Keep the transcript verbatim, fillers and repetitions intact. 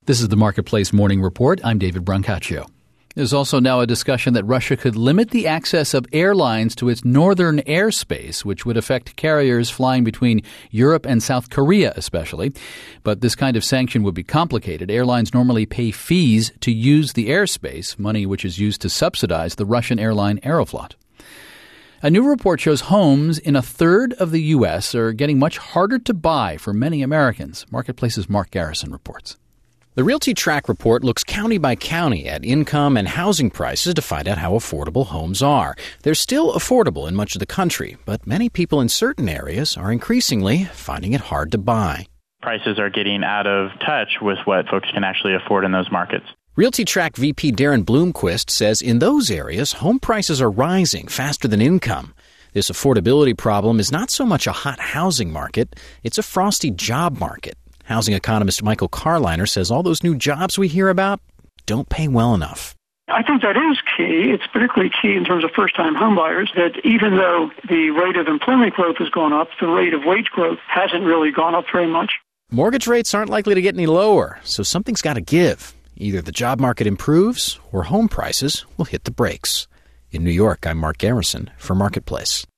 This is the Marketplace Morning Report. I'm David Brancaccio. There's also now a discussion that Russia could limit the access of airlines to its northern airspace, which would affect carriers flying between Europe and South Korea especially. But this kind of sanction would be complicated. Airlines normally pay fees to use the airspace, money which is used to subsidize the Russian airline Aeroflot. A new report shows homes in a third of the U S are getting much harder to buy for many Americans. Marketplace's Mark Garrison reports. The RealtyTrack report looks county by county at income and housing prices to find out how affordable homes are. They're still affordable in much of the country, but many people in certain areas are increasingly finding it hard to buy. Prices are getting out of touch with what folks can actually afford in those markets. RealtyTrack V P Darren Bloomquist says in those areas, home prices are rising faster than income. This affordability problem is not so much a hot housing market, it's a frosty job market. Housing economist Michael Carliner says all those new jobs we hear about don't pay well enough. I think that is key. It's particularly key in terms of first-time homebuyers, that even though the rate of employment growth has gone up, the rate of wage growth hasn't really gone up very much. Mortgage rates aren't likely to get any lower, so something's got to give. Either the job market improves or home prices will hit the brakes. In New York, I'm Mark Garrison for Marketplace.